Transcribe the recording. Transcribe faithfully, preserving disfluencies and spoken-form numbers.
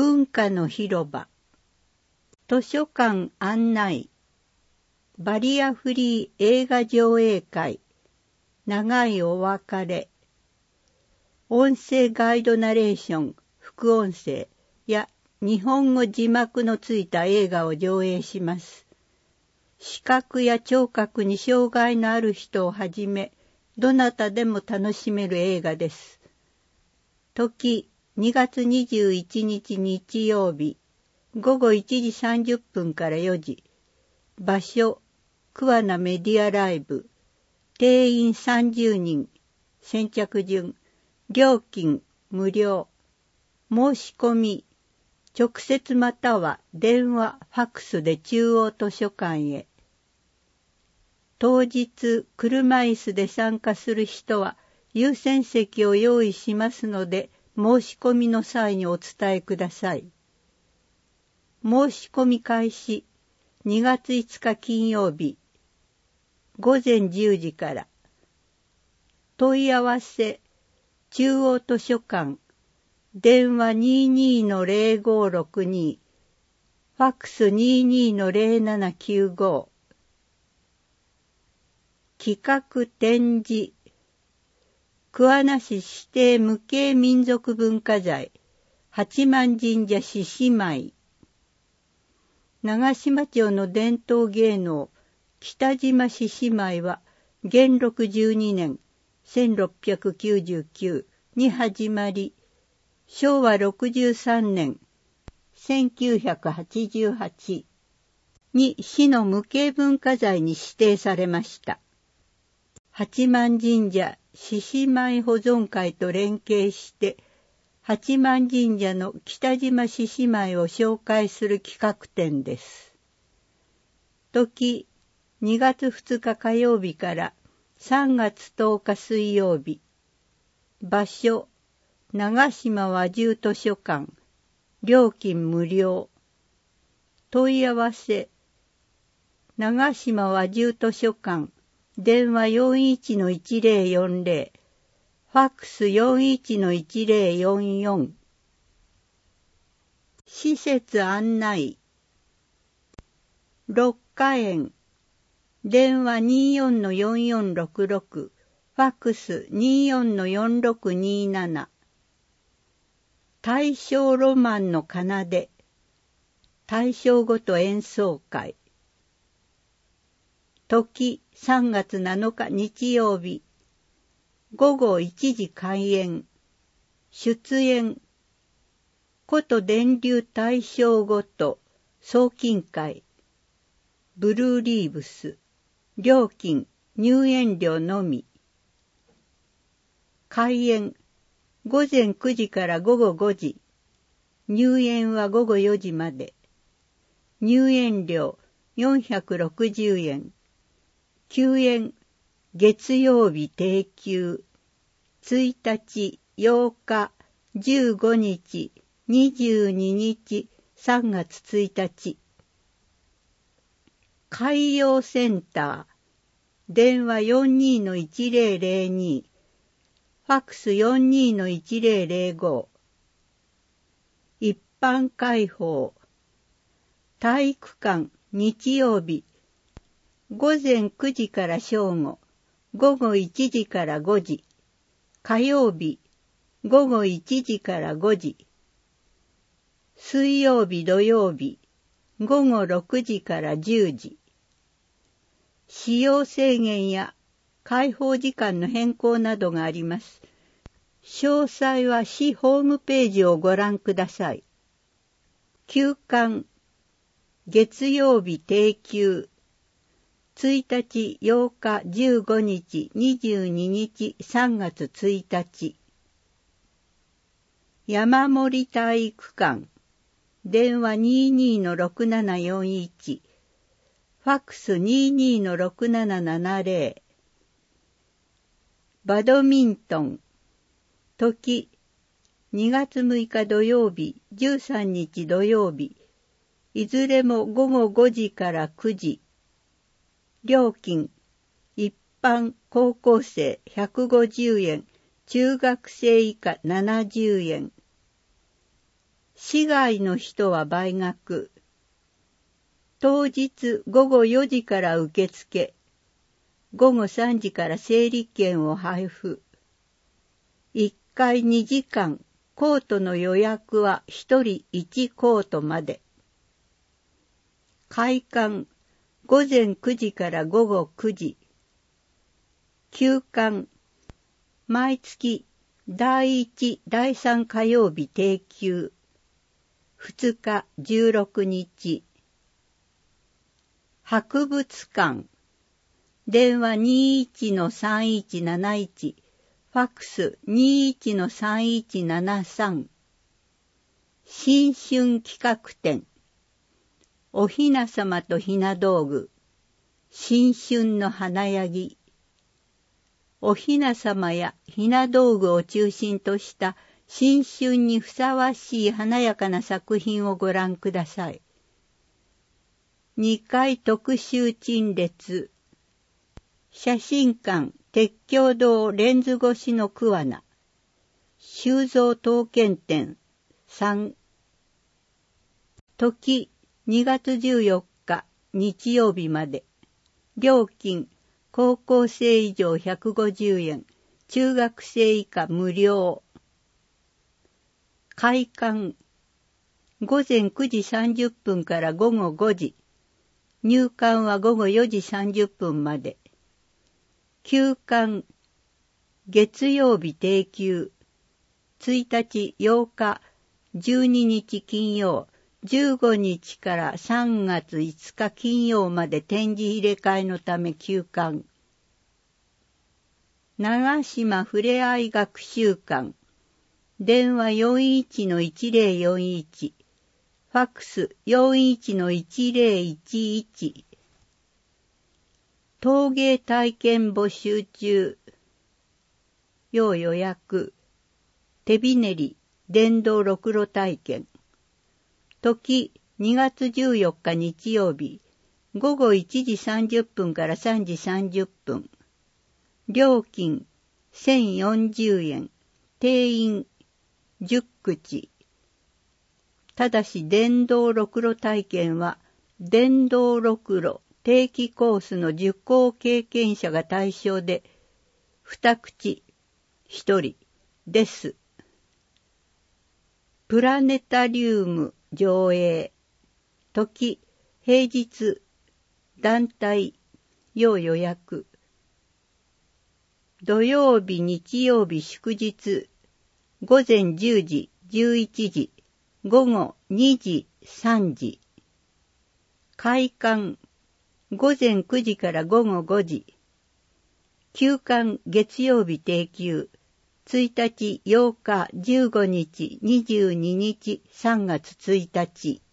文化の広場、図書館案内、バリアフリー映画上映会、長いお別れ、音声ガイドナレーション、副音声や日本語字幕のついた映画を上映します。視覚や聴覚に障害のある人をはじめ、どなたでも楽しめる映画です。時、にがつにじゅういちにち日曜日、ごごいちじさんじゅっぷんからよじ。場所、桑名メディアライブ。定員さんじゅうにん。先着順。料金無料。申し込み、直接または電話、ファクスで中央図書館へ。当日、車椅子で参加する人は優先席を用意しますので、申し込みの際にお伝えください。申し込み開始、にがついつか金曜日、ごぜんじゅうじから。問い合わせ、中央図書館、電話 にじゅうにのゼロごろくに、ファックス にじゅうにのゼロななきゅうご。企画展示、桑名市指定無形民族文化財、八幡神社獅子舞。長島町の伝統芸能、北島獅子舞は、元禄じゅうにねん、せんろっぴゃくきゅうじゅうきゅうに始まり、しょうわろくじゅうさんねん、せんきゅうひゃくはちじゅうはちに市の無形文化財に指定されました。八幡神社獅子舞保存会と連携して、八幡神社の北島獅子舞を紹介する企画展です。時、にがつふつか火曜日からさんがつとおか水曜日。場所、長島和住図書館。料金無料。問い合わせ、長島和住図書館。電話 よんいちのいちゼロよんゼロ。ファックス よんいちのいちゼロよんよん。施設案内。六花園。電話 にじゅうよんのよんよんろくろく。ファックス にじゅうよんのよんろくになな。大正ロマンの奏で。大正ごと演奏会。時、さんがつなのか日曜日。ごごいちじ開演。出演。古都電流大正ごと送金会。ブルーリーブス。料金、入園料のみ。開演。ごぜんくじからごごごじ。入園はごごよじまで。入園料よんひゃくろくじゅうえん。休園、月曜日定休。ついたち、ようか、じゅうごにち、にじゅうににち、さんがつついたち。海洋センター。電話 よんにのいちゼロゼロに。ファックス よんにのいちゼロゼロご。一般開放。体育館、日曜日。ごぜんくじから正午。ごごいちじからごじ。火曜日。ごごいちじからごじ。水曜日土曜日。ごごろくじからじゅうじ。使用制限や開放時間の変更などがあります。詳細は市ホームページをご覧ください。休館、月曜日定休。ついたち、ようか、じゅうごにち、にじゅうににち、さんがつついたち。山森体育館。電話 にじゅうにのろくななよんいち。ファックス にじゅうにのろくななななゼロ。バドミントン。時、にがつむいか土曜日、じゅうさんにち土曜日。いずれもごごごじからくじ。料金、一般高校生ひゃくごじゅうえん、中学生以下ななじゅうえん。 市外の人は倍額。当日午後よじから受付。午後さんじから整理券を配布。いっかいにじかん、コートの予約はひとりいちコートまで。開館、午前くじから午後くじ。休館、毎月だいいち、だいさん火曜日定休。ふつか、じゅうろくにち。博物館。電話 にいちのさんいちなないち。ファックス にいちのさんいちななさん。新春企画展。おひなさまとひな道具。新春の華やぎ。おひなさまやひな道具を中心とした新春にふさわしい華やかな作品をご覧ください。にかい特集陳列。写真館鉄橋堂レンズ越しの桑名。収蔵刀剣展さん。時にがつじゅうよっか日曜日まで。料金高校生以上ひゃくごじゅうえん、中学生以下無料。開館午前くじさんじゅっぷんから午後ごじ。入館は午後よじさんじゅっぷんまで。休館月曜日定休。いちにち、ようか、じゅうににち金曜、じゅうごにちからさんがついつか金曜まで展示入れ替えのため休館。長島ふれあい学習館。電話 よんいちのいちぜろよんいち。ファックス よんいちのいちぜろいちいち。陶芸体験募集中。要予約。手びねり、電動ろくろ体験。時にがつじゅうよっか日曜日。午後いちじさんじゅっぷんからさんじさんじゅっぷん。料金せんよんじゅうえん。定員じゅっくち。ただし電動ろくろ体験は電動ろくろ定期コースの受講経験者が対象でにくちひとりです。プラネタリウム上映。時平日団体要予約。土曜日日曜日祝日午前じゅうじじゅういちじ午後にじさんじ。開館午前くじから午後ごじ。休館月曜日定休。いちにち、ようか、じゅうごにち、にじゅうににち、さんがつついたち。